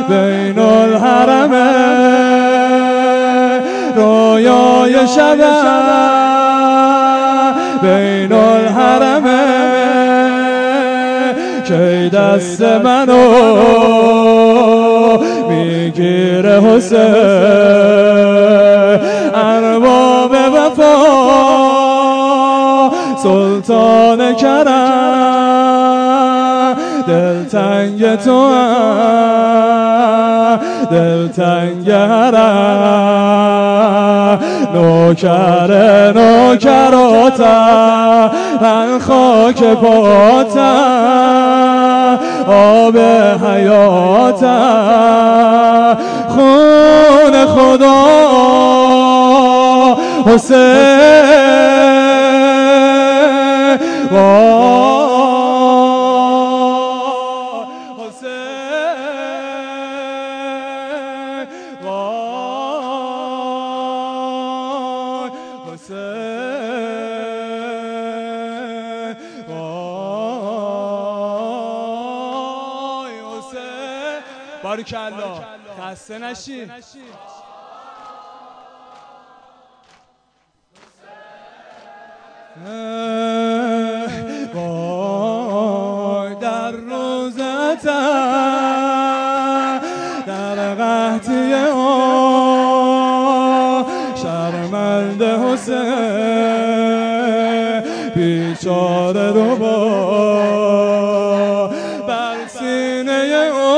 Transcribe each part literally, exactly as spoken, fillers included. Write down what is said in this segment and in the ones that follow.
بین الحرمه رویای شبه بین الحرمه که دست منو میگیره حسین ارباب وفا سلطان کرم دلتنگ تو دلتنگ حرم نوکر نوکراتم من خاک پاتم آب حیاتم خون خدا حسین وای حسین وای حسین وای حسین بارکالله خسته نشی وای در روزتم در قحطی آن شرمنده حسین بیچاره رو با بر سینه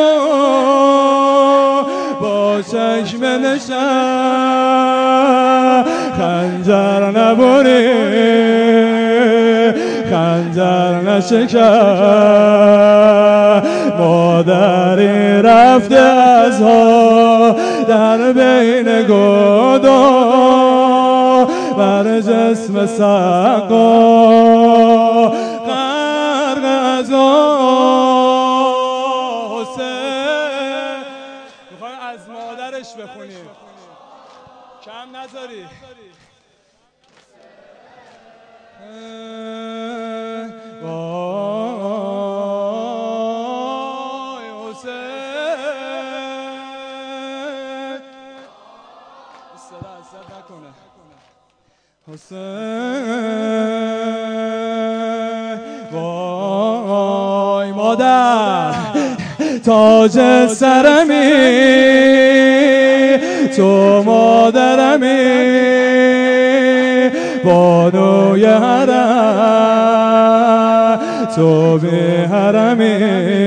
آن با چشم نشم خنجر نبری خنجر نشکن مادری رفته از ها در بین گودا بر جسم سقا غرق از حسین میخوایم از مادرش بخونیم کم نذاری وای حسین صدا اثر نکنه حسین وای مادر تاج سرمی تو مادرمی بانوی حرم تو بی حرمی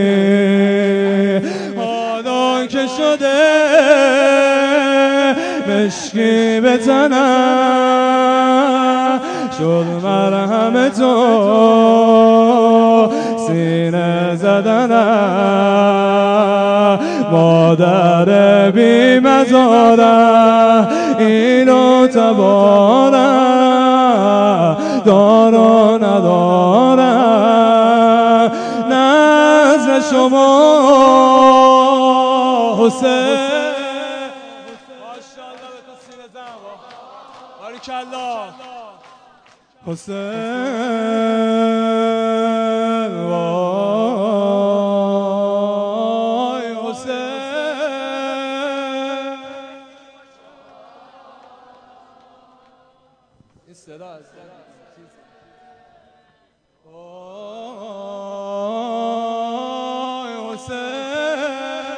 حالا که شده مشکی به تنم شد مرهم تو سینه زدنم مادر بی مزارم اینو تبارم دارو ندارم نزد شما حسین ماشاءالله به تو سینه زن باریکالله حسین وای حسین این صدا از وای حسین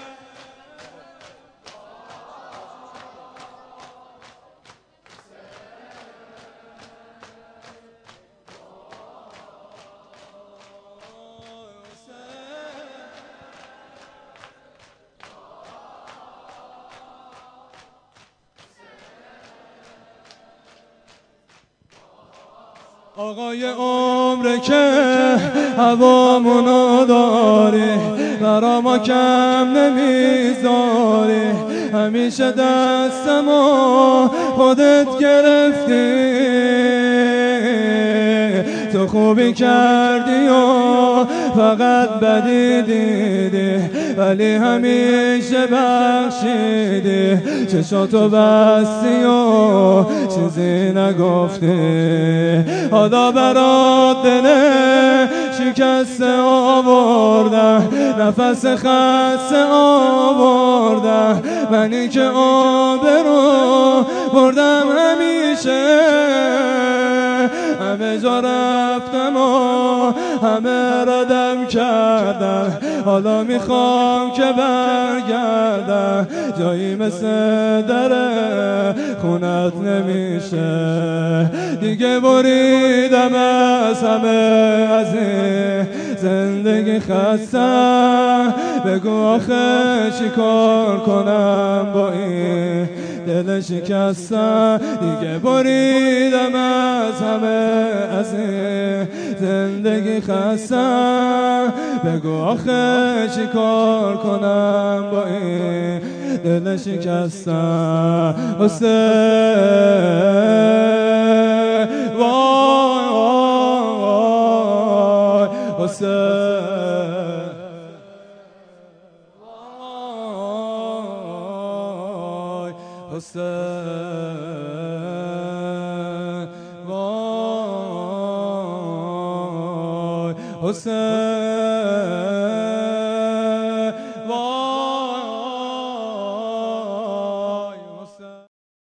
آقای عمره که هوامونو داری برا ما کم نمیذاری همیشه دستمو خودت گرفتی تو خوبی کردی و فقط بدی دیدی ولی همیشه بخشیدی چشاتو بستی و چیزی نگفتی حالا برات دل شکسته آوردم نفس خسته آوردم، منی که آبرو بردم همیشه. همه جا رفتم و همه ردم کردم، حالا میخوام که برگردم، جایی مثل در خونت نمیشه. دیگه بریدم از همه از این زندگی خستم، بگو آخه چی کار کنم با این دل شکستم. دیگه بریدم از همه از این زندگی خستم، بگو آخه چی کار کنم با این دل شکستم. حسین وای وای حسین وای حسین وای حسین